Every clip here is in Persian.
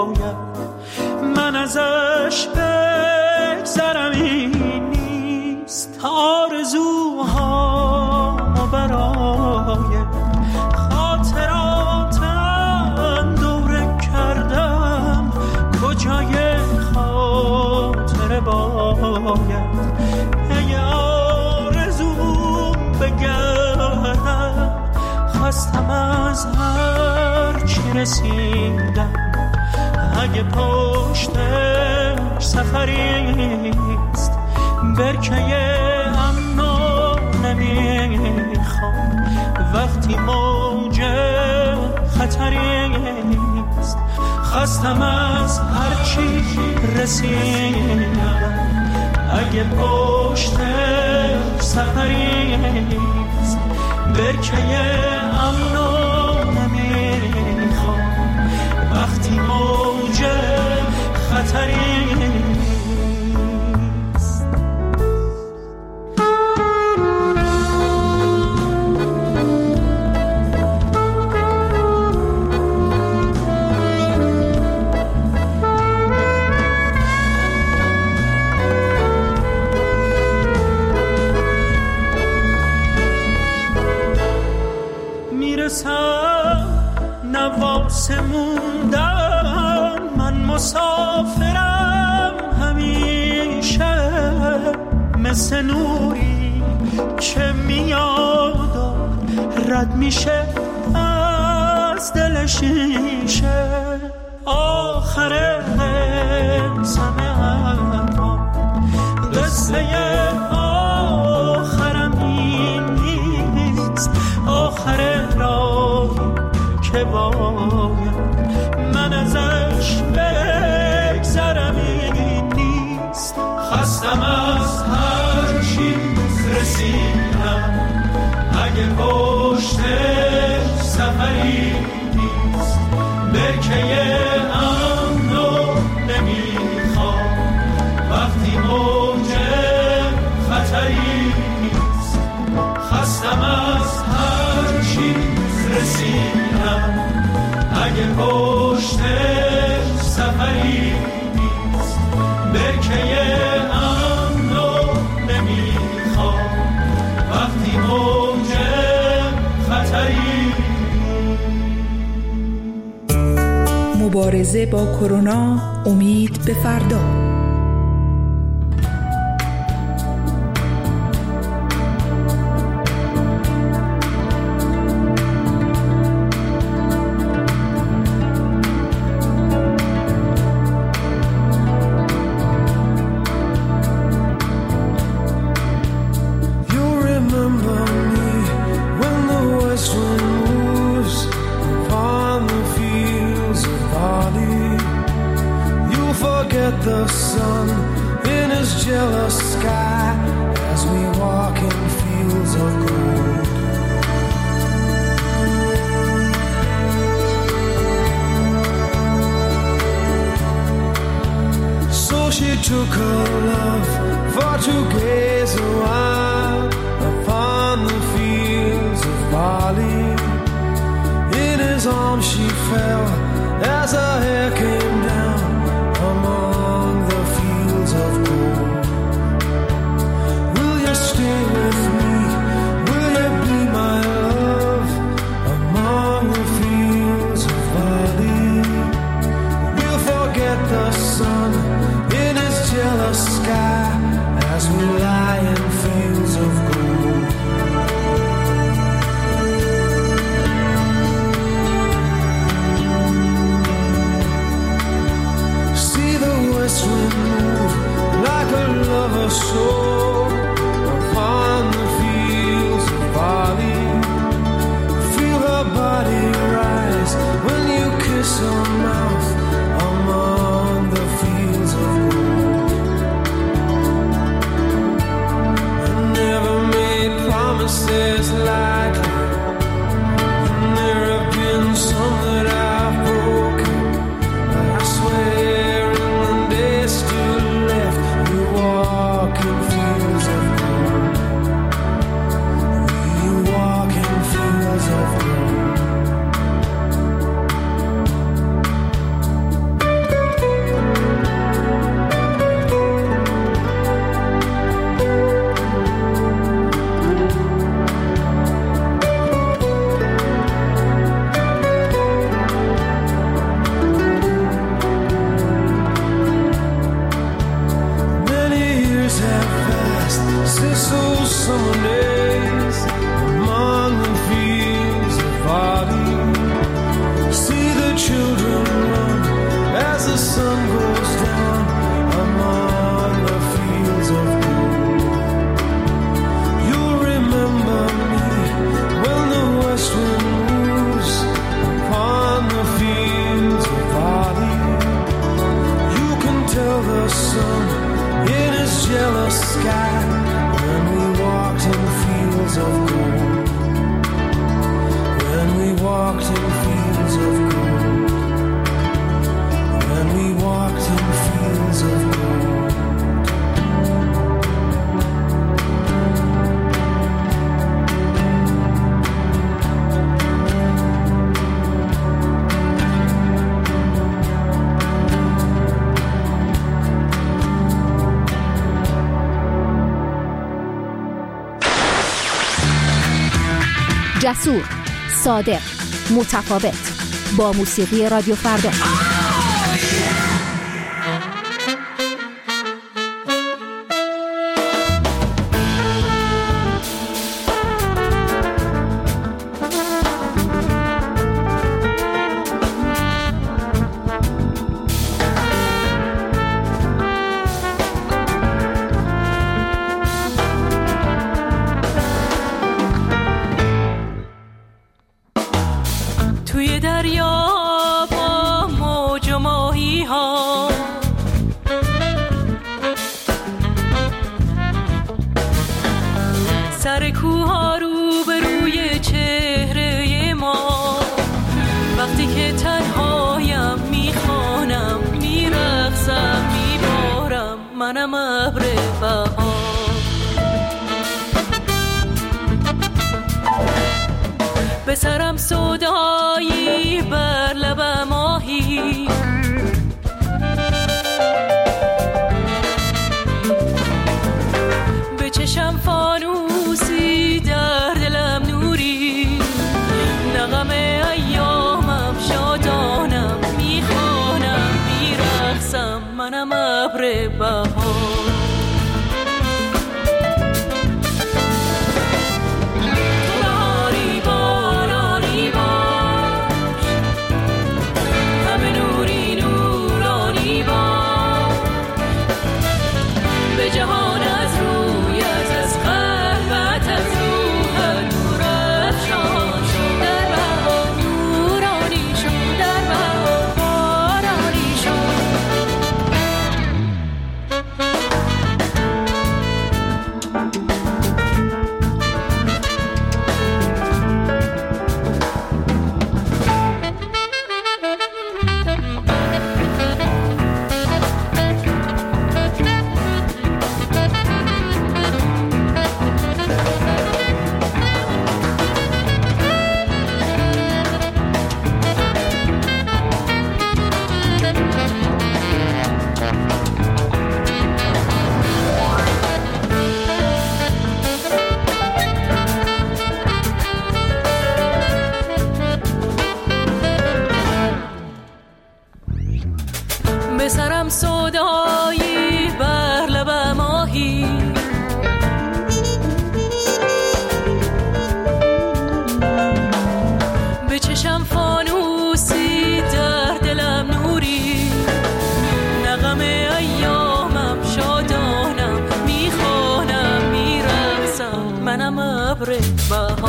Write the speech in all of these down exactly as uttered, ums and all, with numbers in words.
باید من ازش بگذرم، این نیست آرزوهامو برای خاطراتم دوره کردم، کجای خاطره باید ای آرزوم بگردم، خستم از هر چی رسیدم، اگه پشتش سفریست برکه امنو نمیخوام، وقتی موج خطریست خستم از هر چی رسیدم، اگه پشتش سفریست برکه امنو نمیخوام، وقتی موج خطریست. نواسه موندم من مسافرم همیشه، مثل نوری که میاد و رد میشه از دل شیشه، آخر قسمه اما قصه آخرم این نیست، آخر راهی که باید من ازش بگذرم، این نیست خستم از هر چی رسیدم، اگه پشتش سفری نیست برکه امنو نمیخوام، وقتی موج خطری نیست خستم از هر چی رسیدم، اگه پشتش سفری نیست برکه امنو نمیخوام، وقتی موج خطری. مبارزه با کرونا، امید به فردا. The sun in his jealous sky as we walk in fields of gold. So she took her love for to gaze a while upon the fields of barley. In his arms she fell as her hair came down among the fields of gold. Will you stay with me? Will you be my love among the fields of barley? We'll forget the sun in his jealous sky as we lie in fields of gold. West wind move like a lover's soul upon the fields of barley. Feel her body rise when you kiss her mouth among the fields of gold. I never made promises lightly, and there have been some that I've broken, but I swear still left you walk in fields of gold. You walk in fields of gold. جسور، صادق، متفاوت، با موسیقی رادیو فردا. توی دریا با موج و ماهی ها، سر کوها رو به روی چهره ما، وقتی که تنهایم میخوانم، میرقصم، میبارم، منم ابر بهار. به سرم سودایی بر لب ماهی، به چشم فانوسی، در دلم نوری، نغم ایامم شادانم، میخوانم، میرقصم، منم ابر بهار. به سرم سودایی بر لب ماهی، به چشم فانوسی، در دلم نوری، نغم ایامم شادانم، میخوانم، میرقصم، منم ابر بهار.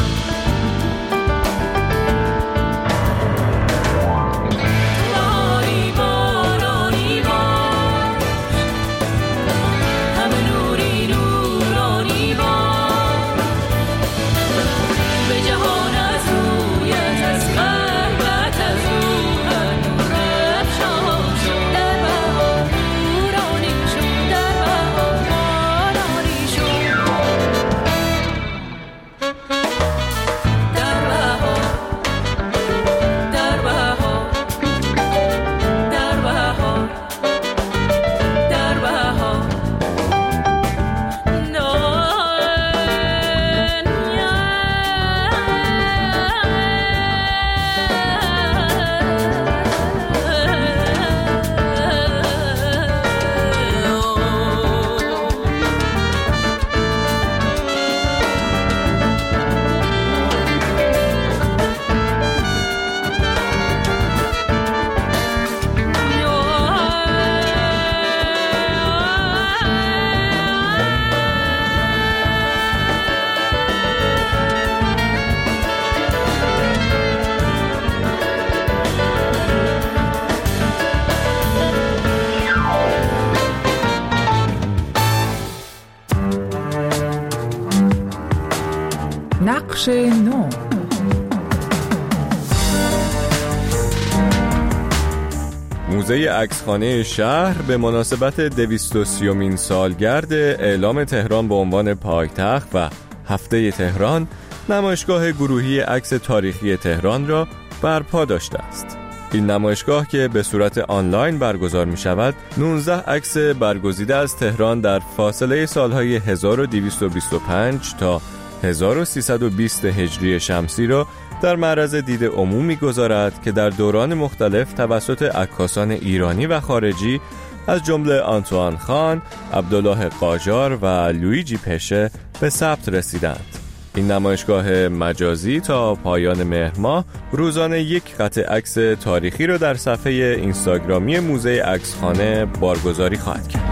نقش نو. موزه عکسخانه شهر به مناسبت دویست و سیومین سالگرد اعلام تهران به عنوان پایتخت و هفته تهران، نمایشگاه گروهی عکس تاریخی تهران را برپا داشته است. این نمایشگاه که به صورت آنلاین برگزار می شود، نوزده عکس برگزیده از تهران در فاصله سالهای هزار و دویست و بیست و پنج تا هزار و سیصد و بیست هجری شمسی را در معرض دید عموم می‌گذارد که در دوران مختلف توسط عکاسان ایرانی و خارجی از جمله آنتوان خان، عبدالله قاجار و لویجی پشه به ثبت رسیدند. این نمایشگاه مجازی تا پایان مهر ماه روزانه یک قطعه عکس تاریخی را در صفحه اینستاگرامی موزه عکسخانه بارگذاری خواهد کرد.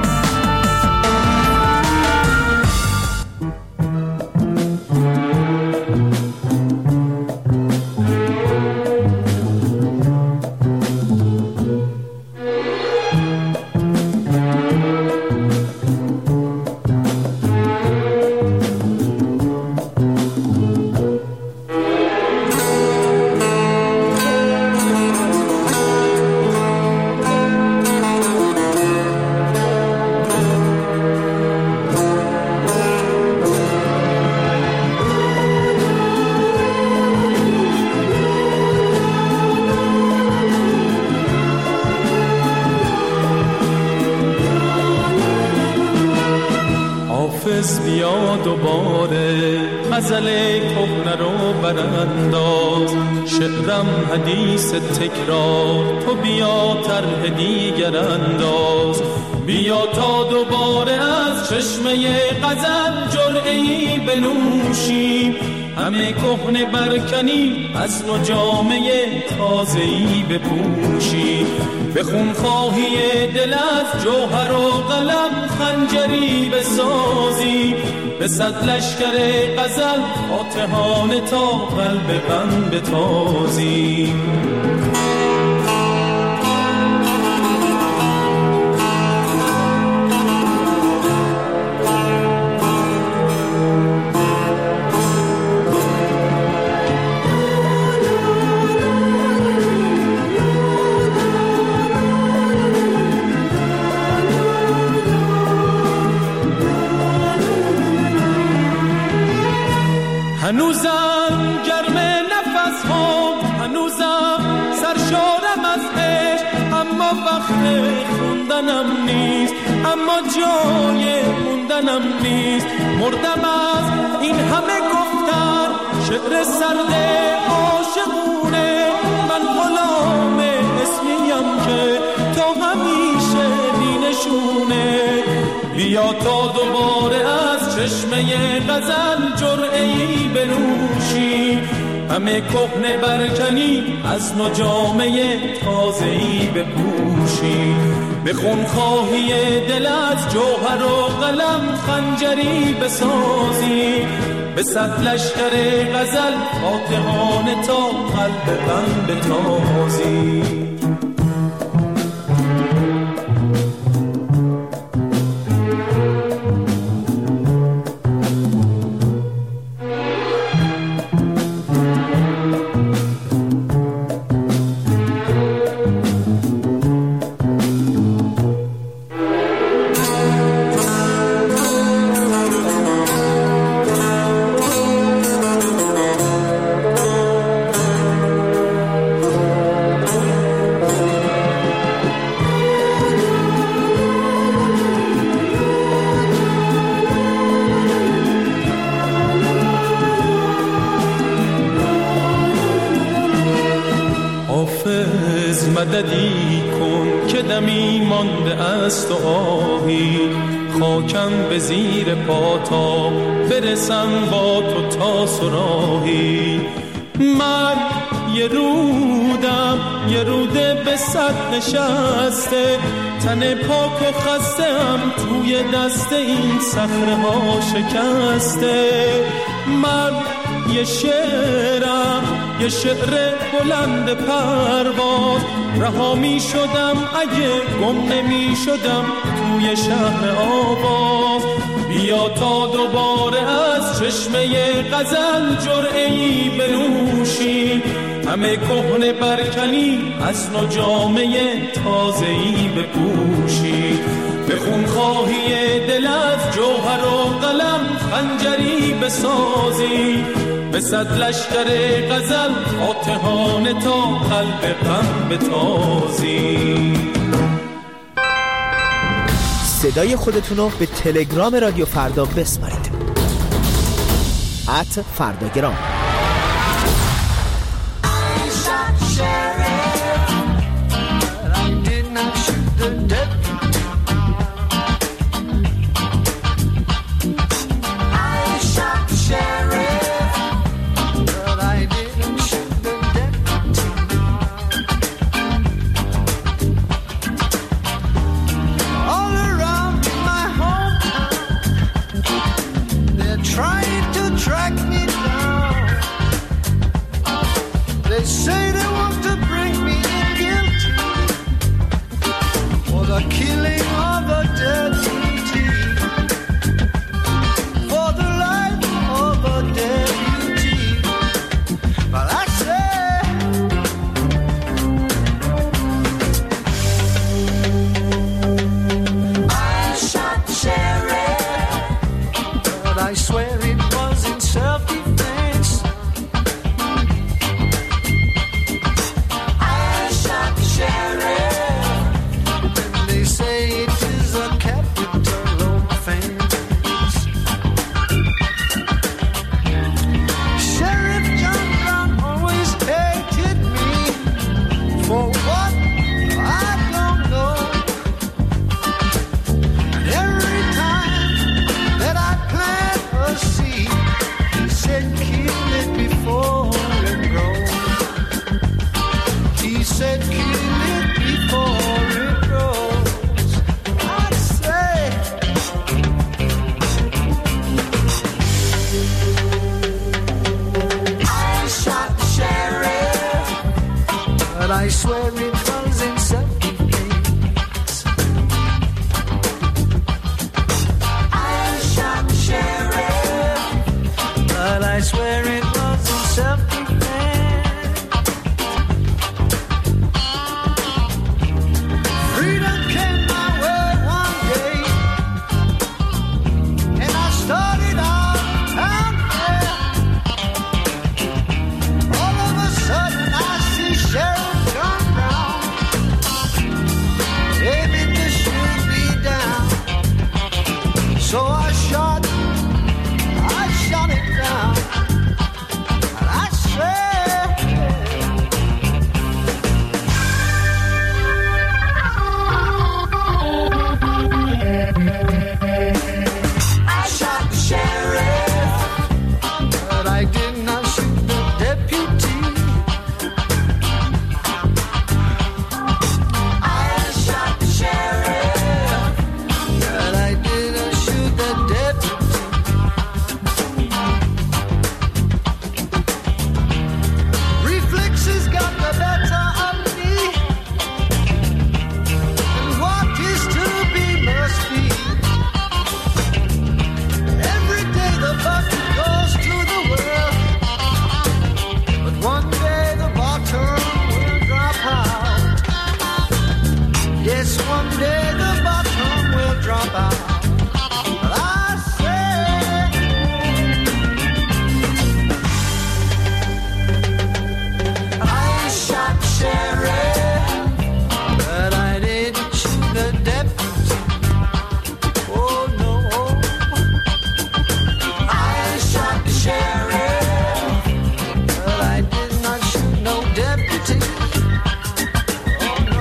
حافظ بیا دوباره غزل کهنه رو برانداز، شعرم حدیث تکرار، تو بیا طرح دیگر انداز. بیا تا دوباره از چشمه غزل جرعه‌ای بنوشیم، همه کهنه برکنیم از نو جامه تازه‌ای بپوشیم. به خونخواهی دل از جوهر و قلم خنجری بسازیم، به صد لشکر غزل فاتحانه تا قلب غم بتازیم. هنوزم گرم نفس ها، هنوزم سرشارم از عشق، اما وقت خوندنم نیست، اما جای موندنم نیست. مردم از این همه گفتن، شعر سرد عاشقونه، من غلام اسمیم که تا همیشه بینشونه. بیا تا دوباره از چشمه غزل جرعه‌ای بنوشی، همه کهنه برکنی از نو جامه تازه‌ای بپوشی. به خونخواهی دل از جوهر و قلم خنجری بسازی، به صد لشکر غزل فاتحانه تا قلب غم بتازی. مددی کن که دمی مانده است و آهی، خاکم به زیر پاتا برسم با تو تا سراهی. من یه رودم یه روده به صد نشسته، تن پاک و خسته‌ام توی دست این صخره ها شکسته. من یه شعرم یه شعر بلند پرواز، رها می شدم اگه گم نمی شدم توی شهر آواز. بیا تا دوباره از چشمه غزل جرعه‌ای بنوشی، همه کهنه برکنی از نو جامه تازه‌ای بپوشی. به خونخواهی دل از جوهر و قلم خنجری بسازی، به صد لشکر غزل فاتحانه تا قلب غم بتازی. صدای خودتون رو به تلگرام رادیو فردا بسپارید. ات فرداگرام. I swear it was in self-defense. I shot the sheriff, but I swear it was in self-defense. Freedom came my way one day, and I started out out there. All of a sudden I see sheriff. So I shot, I shot it down, and I said, I shot the sheriff, but I did not shoot the deputy. I shot the sheriff, but I did not shoot the deputy. Reflexes got the better of me, and what is to be must be. Every day the bucket goes to the well, but one day the bottom will drop out. Yes, one day the bottom will drop out. But I said, I shot the sheriff, but I didn't shoot the deputy. Oh no, I shot the sheriff, but I did not shoot no deputy. Oh no.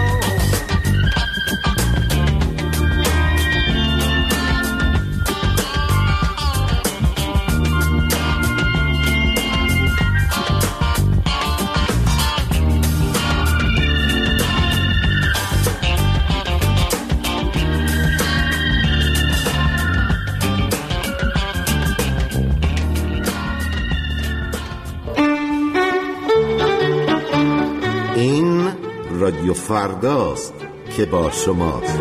این رادیو فرداست که با شماست.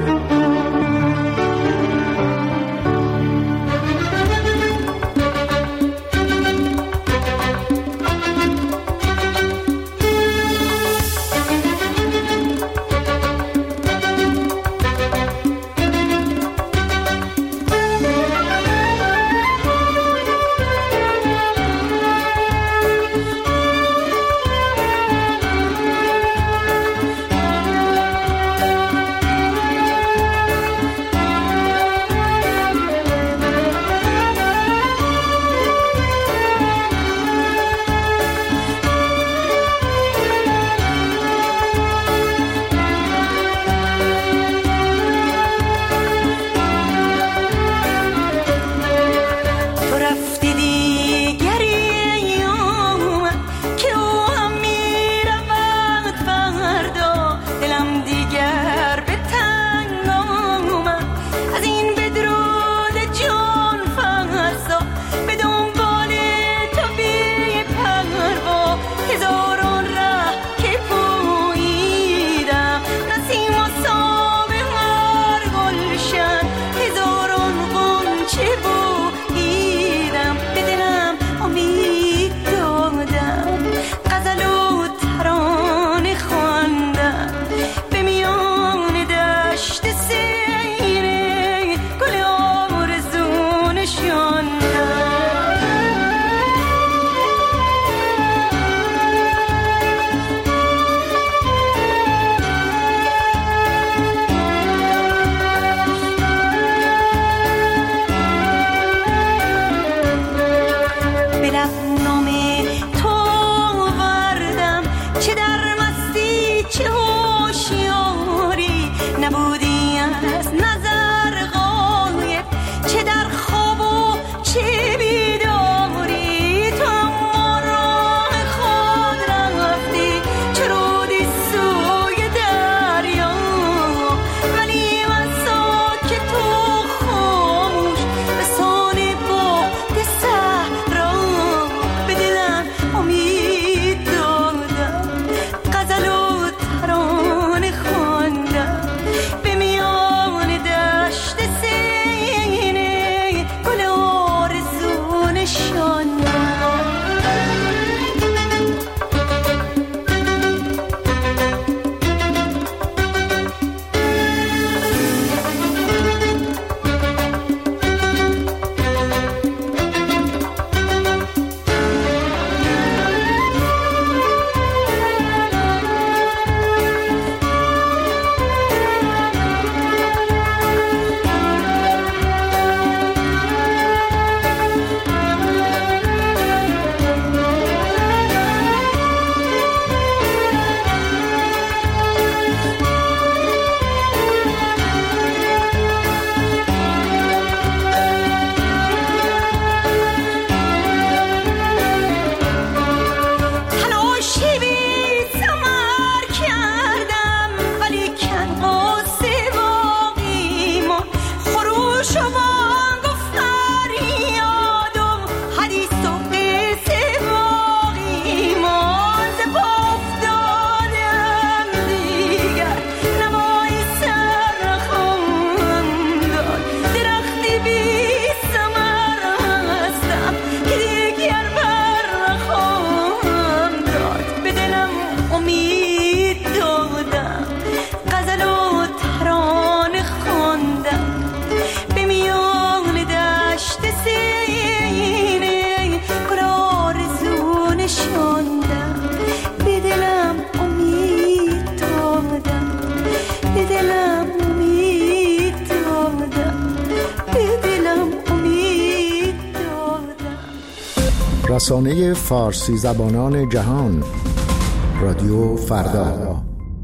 رسانه فارسی زبانان جهان، رادیو فردا.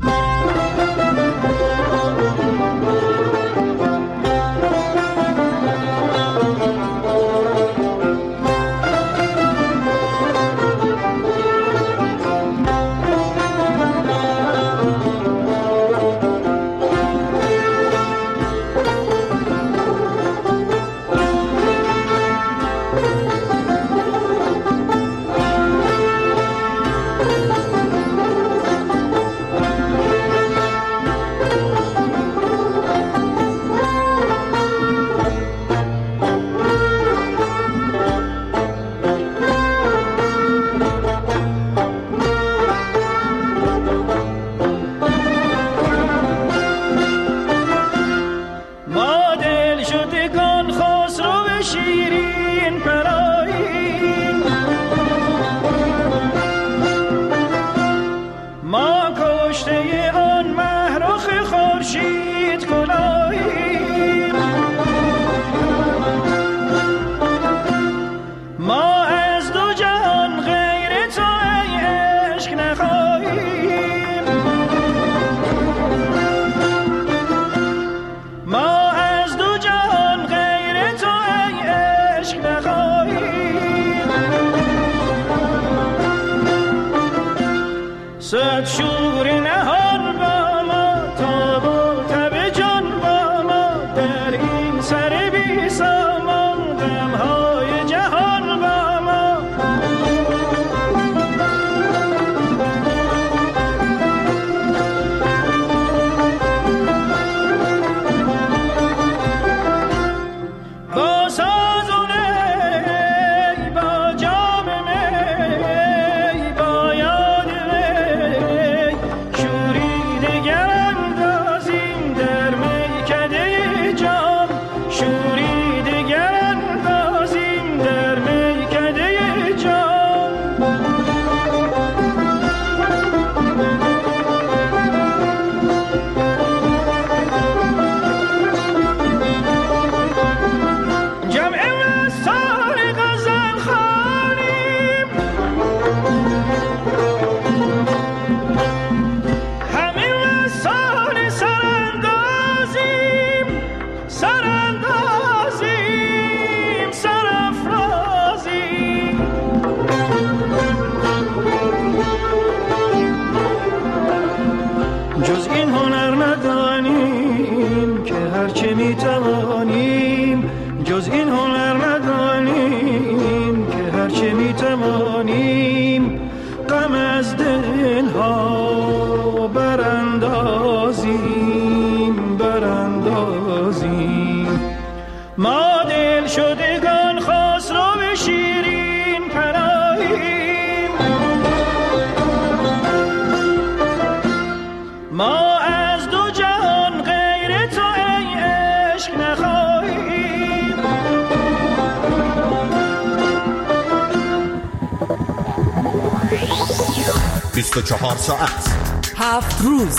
بیست و چهار ساعت، هفت روز،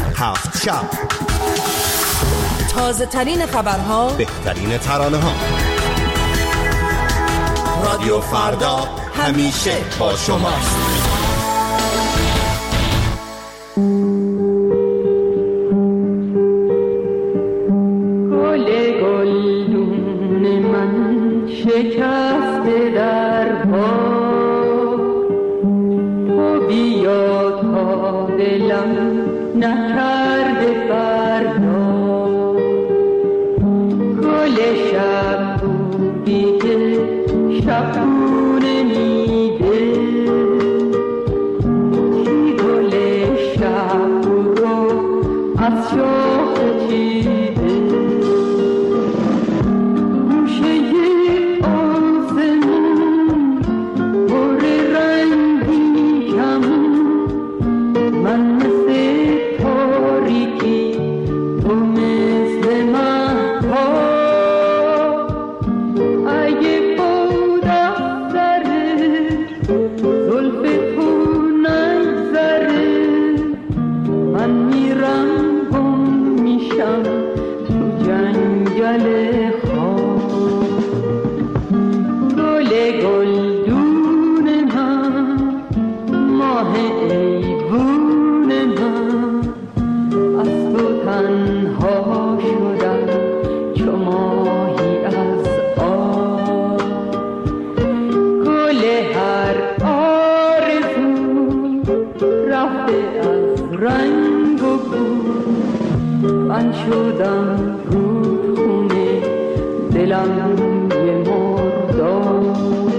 هفت شب، تازه ترین خبرها، بهترین ترانه ها. رادیو فردا همیشه با شماست. گل گلدون من شکسته در پا، دلم نکرده فردا. گل شب بودی که شبونه میده، چی گل شب رو از شاخ چیده. گوشه آسمون پر رنگی کمون، من مثل پاره شدم رو خونه دلم یه مردار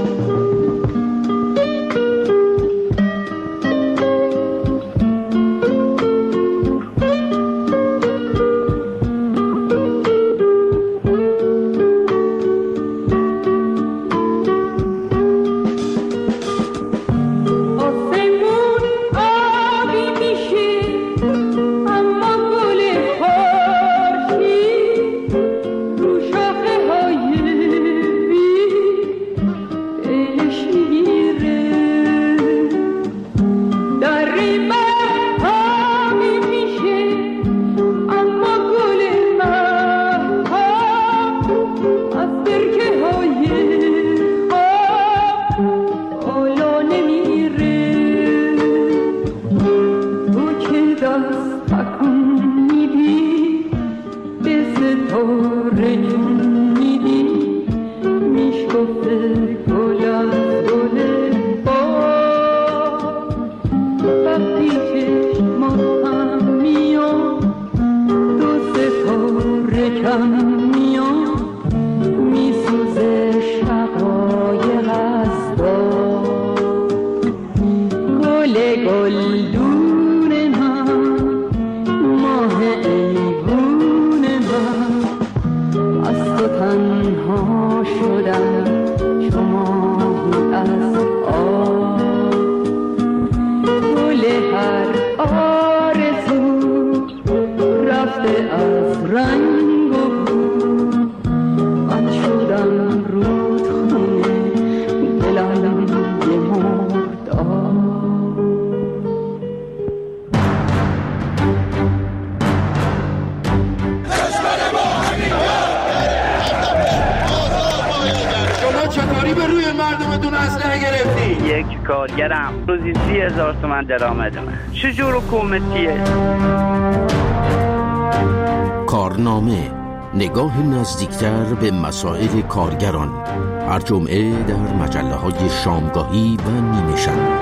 کارگرم روزی سی هزار تومن درآمدمه. چجور حکومتیه؟ کارنامه، نگاه نزدیکتر به مسائل کارگران، هر جمعه در مجله های شامگاهی و نیمه شب.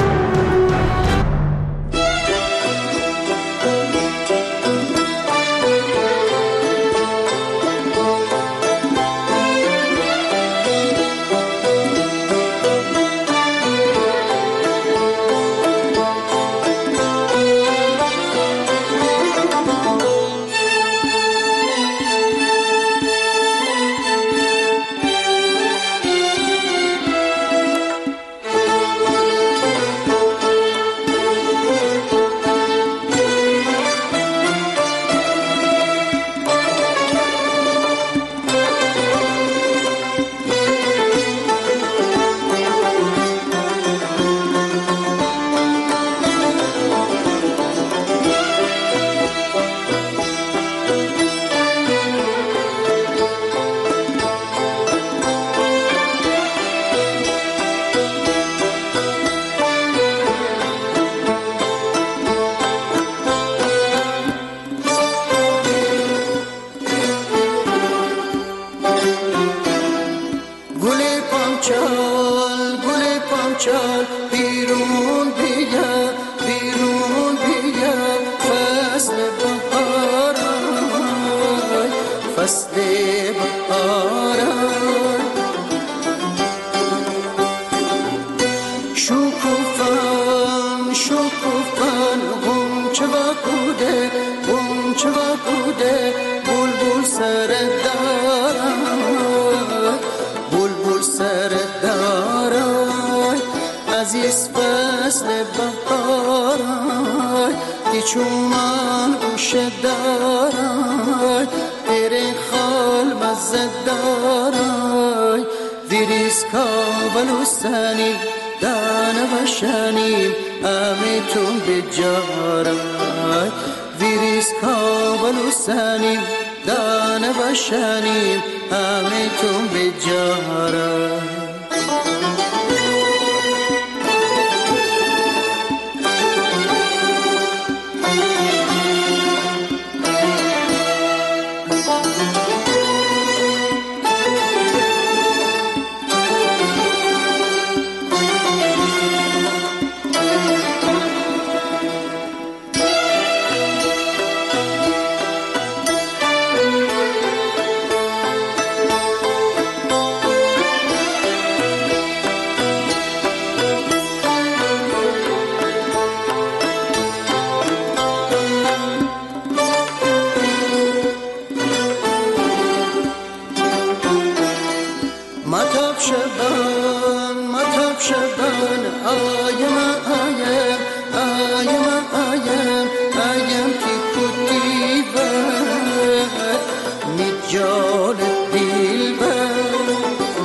آیم آیم آیم آیم آیم کی کتی بر می جان دل بر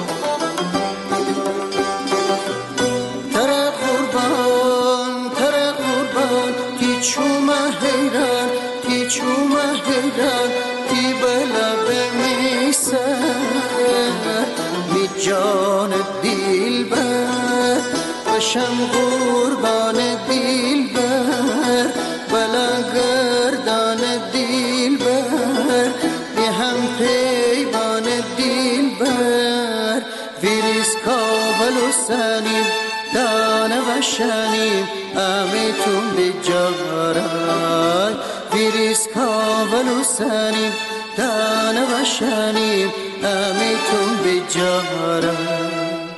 تر قربان تر قربان تی چوم حیران تی چوم حیران تی بلا بمیسر می جان دل بر بشم قربان دل بر بلا گردان دل بر بی هم پیبان دل بر ویریس کابل و سنیم دانه و شنیم امیتون به جارای ویریس کابل و سنیم دانه و شنیم امیتون به جارای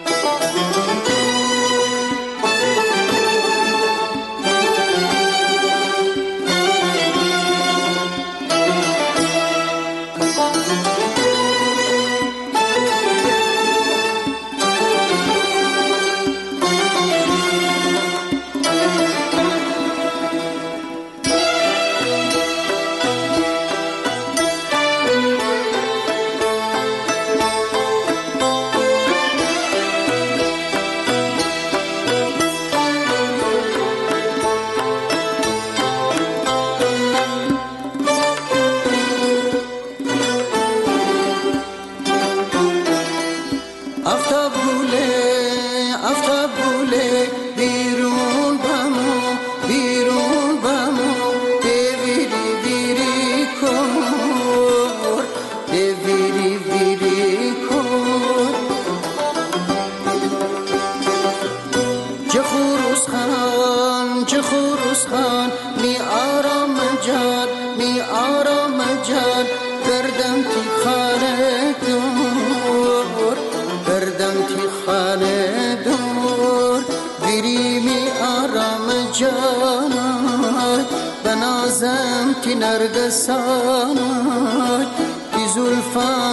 کی نرگسانای کی زلفان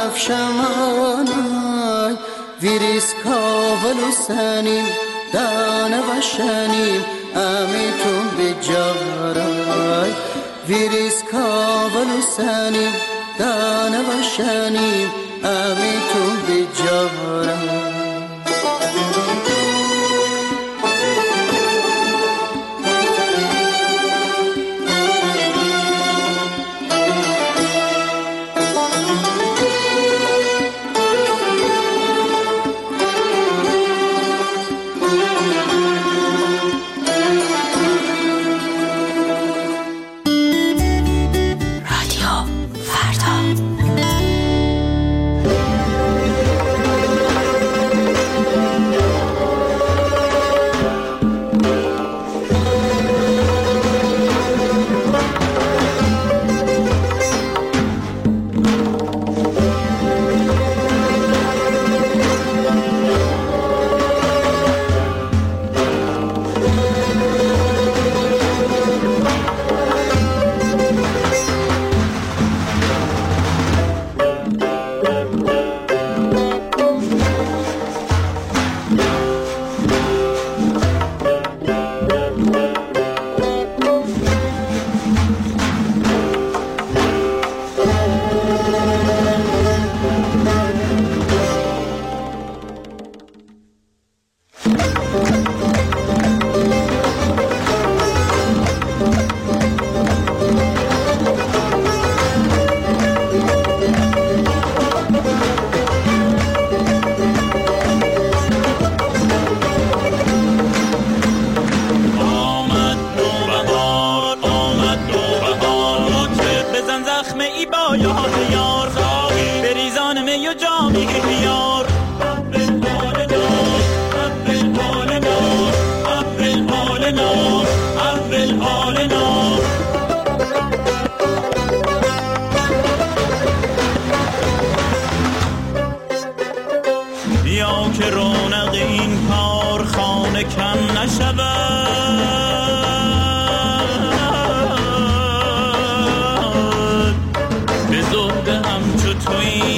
بنفشمانای ویریس کاول و سنیم دانه و شنیم امیتون به جارای ویریس کاول و سنیم دانه و شنیم امیتون به جارای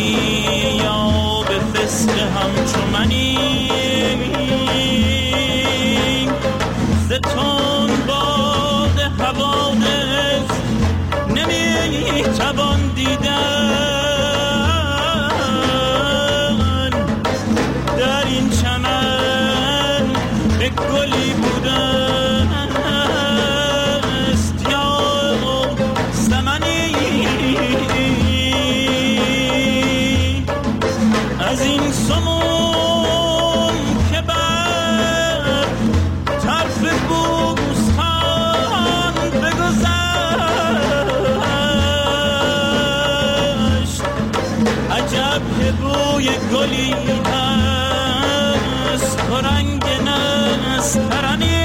همچو منی گلی بوده است یا سمنی از این سموم که بر طرف بوستان بگذشت عجب که بوی گلی هست و رنگ نسترنی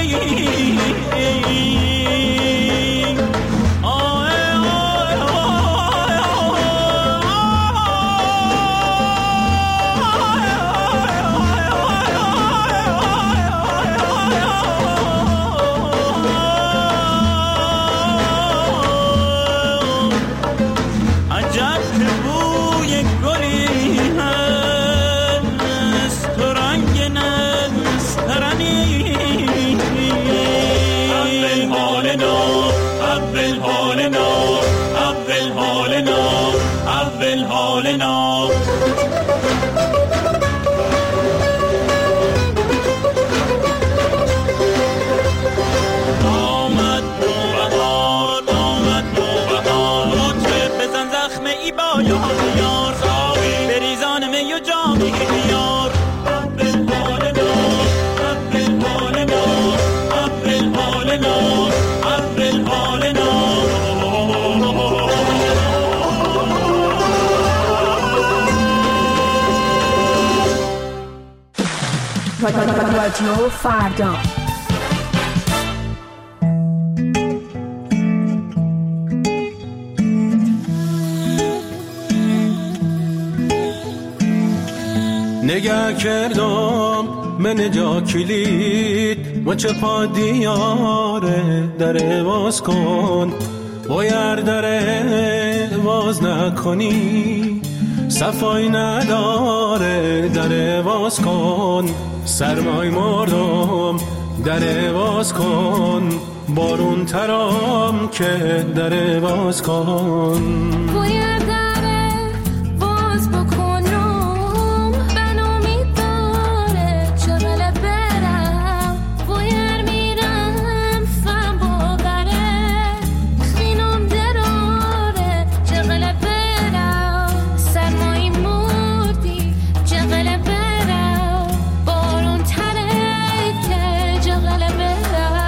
رادیو فردا. نگه کردم من جا کلید و چه پا دیاره در باز کن بایر در باز نکنی صفای نداره در باز کن سرمای مردم در باز کن بارون ترام که در باز کن بایر در باز بکنم بنامی داره چغل برم بایر میرم فهم باقره خینم دراره چغل برم سرمای مردی چغل برم بارون تره که چغل برم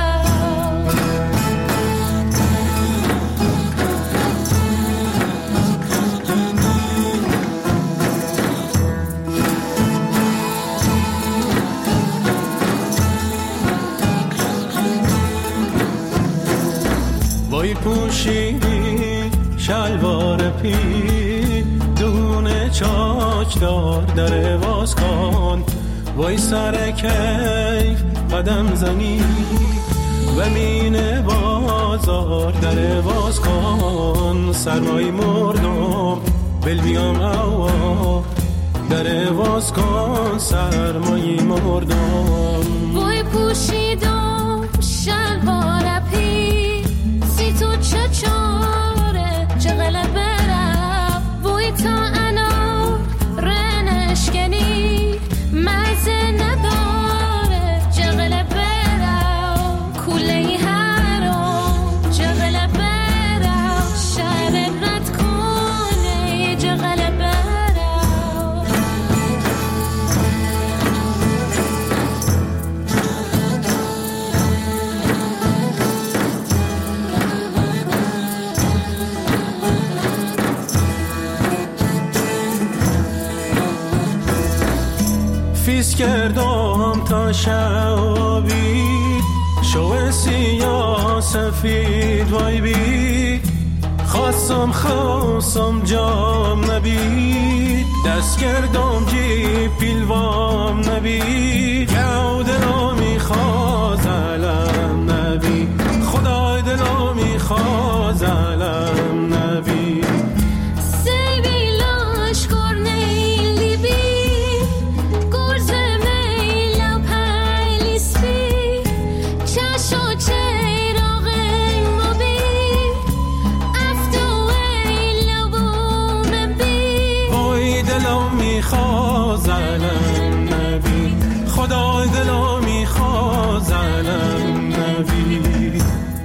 وای پوشیدی شلوار پی دونه چاچ دار در باز کن وای سر کیف قدم زنی و مین بازار در باز کن سرمای مردم بل بیام اوا در باز کن سرمای مردم وای پوشیدم شلوار پی سی تو چه چاره چغل برم وای تا انا رنشکنی مزه نداره چغل برم کوله هرام چغل برم شهر رد کنه چغل برم فیس کردم تا شبی شو سیاه سفید وای بی خواستم خواستم جام نبید دست کردم جی پیلوام نبید گو دلو میخواز علم نبید خدای دلو میخواز علم نبید خدای دلو میخواز زلم نبی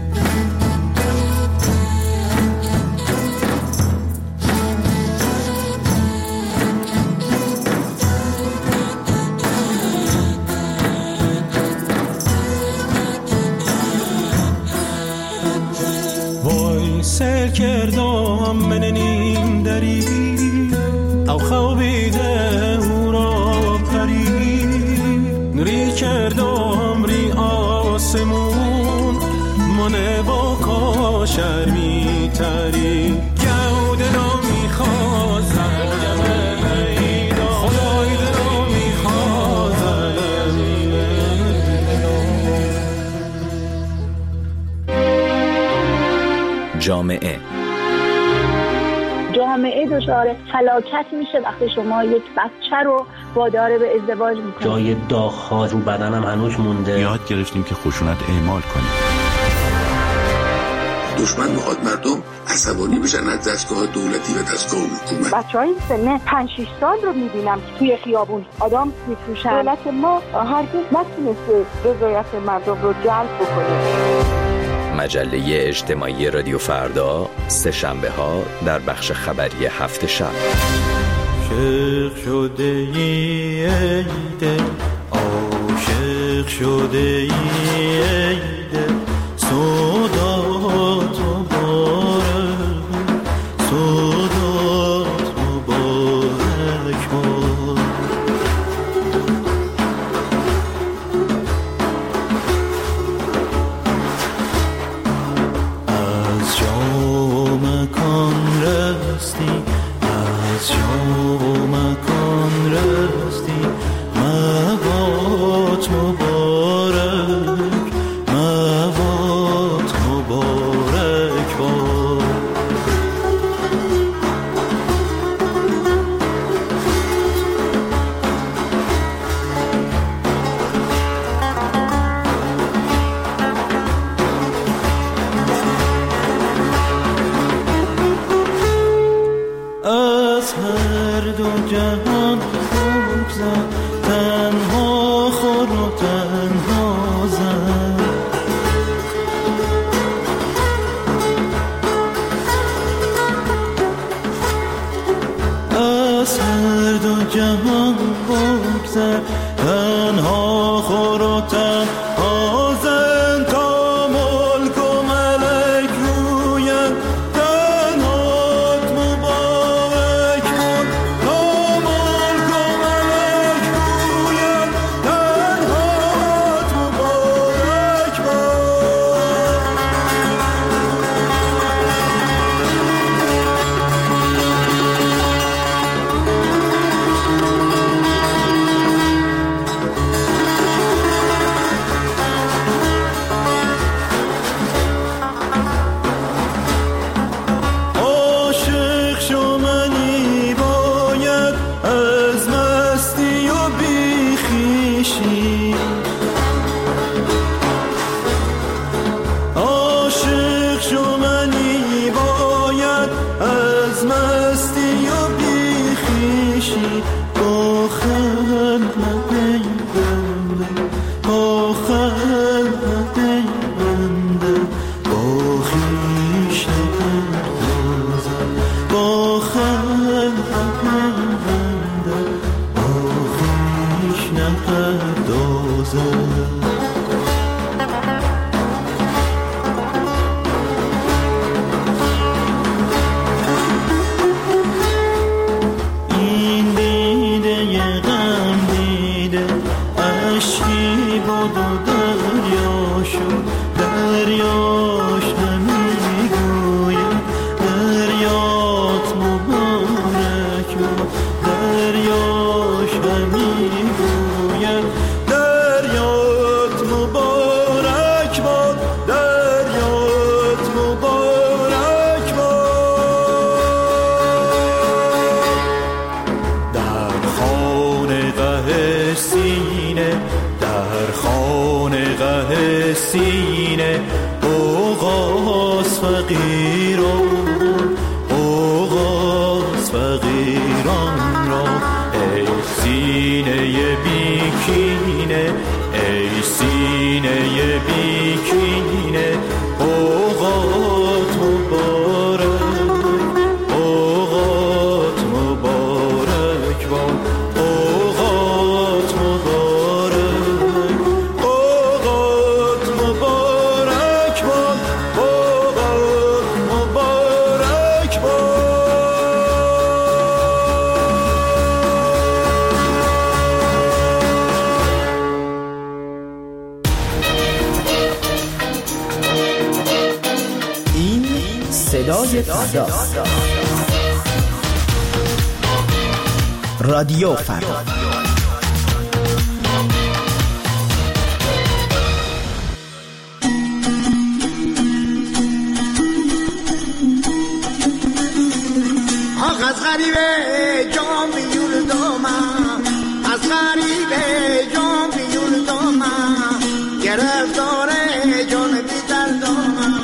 وای سر کردم من نیم دری او خوابیده او را پری نوری کردم ری آسمون من با کاشر می تری گوده را می خواد زلم ایدا خدای را می خواد زلم جامعه جامعه دچار فلاکت میشه وقتی شما یک بچه رو وادار به ازدواج میکنید. جای داغ‌ها رو بدنم هنوز مونده. یاد گرفتیم که خشونت اعمال کنیم. دشمن میخواد مردم عصبانی بشن از دستگاه دولتی و دستگاه حکومت. بچهای سن پنج شش سال رو میبینم که توی خیابون آدم میفروشن. دولت ما هرگز نتونسته رضایت مردم رو جلب بکنه. مجله اجتماعی رادیو فردا سه شنبه ها در بخش خبری هفت شب. عاشق شده ای دل عاشق شده ای دل صدات مبارک صدات مبارک باد از جا مکان رستی از جا مکان رستی موات مبارک موات مبارک باد از هر دو جهان بگذر تنها خود و تنها زن از هر دو جهان بگذر تنها خود و تنها زن تا ملک و ملک رویند تنهات مبارک باد تا ملک و ملک رویند تنهات مبارک باد عاشق شو منی باید از مستی و بیخیشی عاشق شو منی باید از مستی و بیخیشی با خلق پیونده با خلق پیونده با خیش نپردازم با خلق پیونده با خیش نپردازم این دیده غم دیده اشکی بود و دریا شد دریاش همی گوید دریات مبارک باد دریاش همی گوید دریات مبارک باد دریات مبارک باد در خانقه سینه در خانقه سینه اوغاز فقیران اوغاز فقیران را ای سینه بیکینه ای سینه سینه بیکینه اوقات مبارک اوقات مبارک باد اوقات مبارک اوقات مبارک باد اوقات مبارک باد. صدای فردا، رادیو فردا. آخ از غریبه جام بیول دومم، از غریبه جام بیول دومم، گرفتاره جان بی دردومم.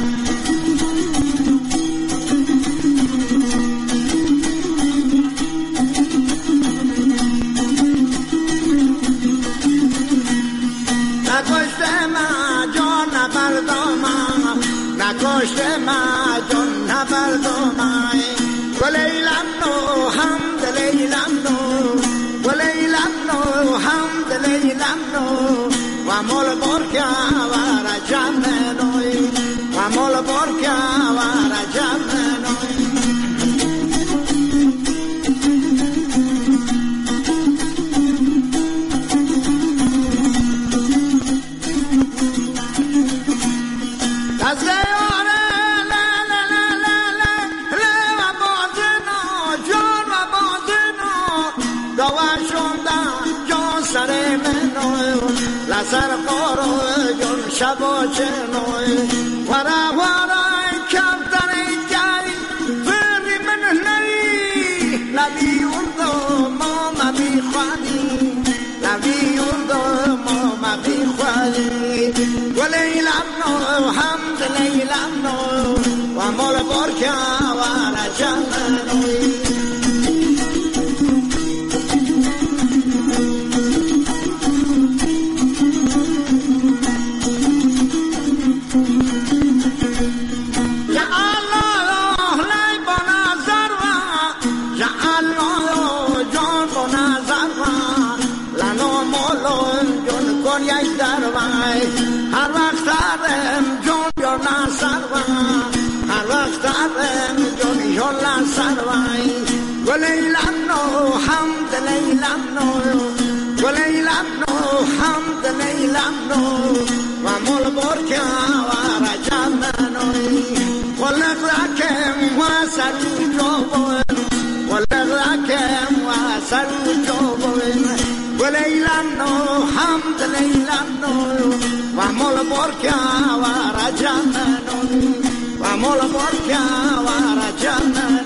نکشته ما جان نبردومای ولیلم نو هم دلیلم نو ولیلم نو هم دلیلم نو و مول برکه و رجم نوی و مول برکه و رجم نوی. سر قارو جون شبا چنوی ورا ورا کفتر جاری فری من نری لبی اردو ما مبی خوادی لبی اردو ما مبی خوادی ولیلم نو حمد لیلم نو و مول برکه و رجم نوی. هر وقت دارم جون یا نصر و هر وقت دارم جون یا نصر و ولیلم نو حمد لیلم نو ولیلم نو حمد لیلم نو و مول برکه و رجم نوی ولق رکم و سر جوبن ولق رکم و سر جوبن ولیلم نو حمد لیلم نو و مول برکه و رجم نوی و مول برکه و رجم